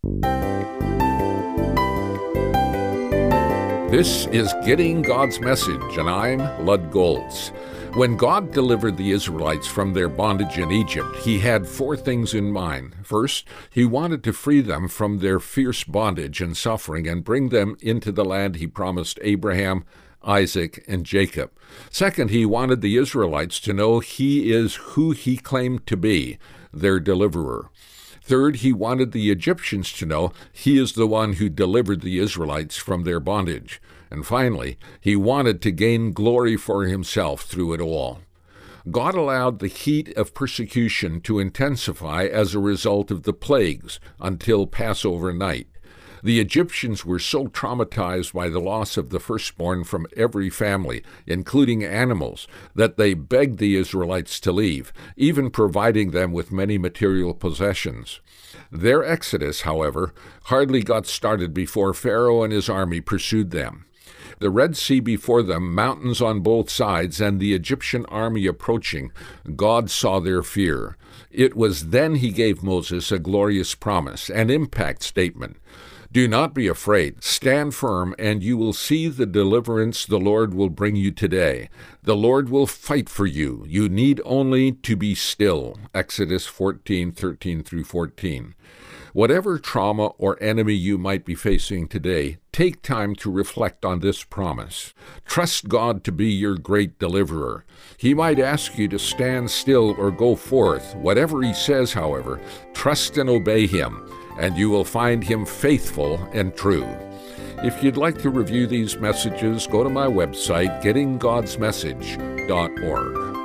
This is Getting God's Message, and I'm Lud Golds. When God delivered the Israelites from their bondage in Egypt, he had four things in mind. First, he wanted to free them from their fierce bondage and suffering and bring them into the land he promised Abraham, Isaac, and Jacob. Second, he wanted the Israelites to know he is who he claimed to be, their deliverer. Third, he wanted the Egyptians to know he is the one who delivered the Israelites from their bondage. And finally, he wanted to gain glory for himself through it all. God allowed the heat of persecution to intensify as a result of the plagues until Passover night. The Egyptians were so traumatized by the loss of the firstborn from every family, including animals, that they begged the Israelites to leave, even providing them with many material possessions. Their exodus, however, hardly got started before Pharaoh and his army pursued them. The Red Sea before them, mountains on both sides, and the Egyptian army approaching, God saw their fear. It was then he gave Moses a glorious promise, an impact statement. Do not be afraid. Stand firm, and you will see the deliverance the Lord will bring you today. The Lord will fight for you. You need only to be still. Exodus 14:13-14. Whatever trauma or enemy you might be facing today, take time to reflect on this promise. Trust God to be your great deliverer. He might ask you to stand still or go forth. Whatever he says, however, trust and obey him, and you will find him faithful and true. If you'd like to review these messages, go to my website, gettinggodsmessage.org.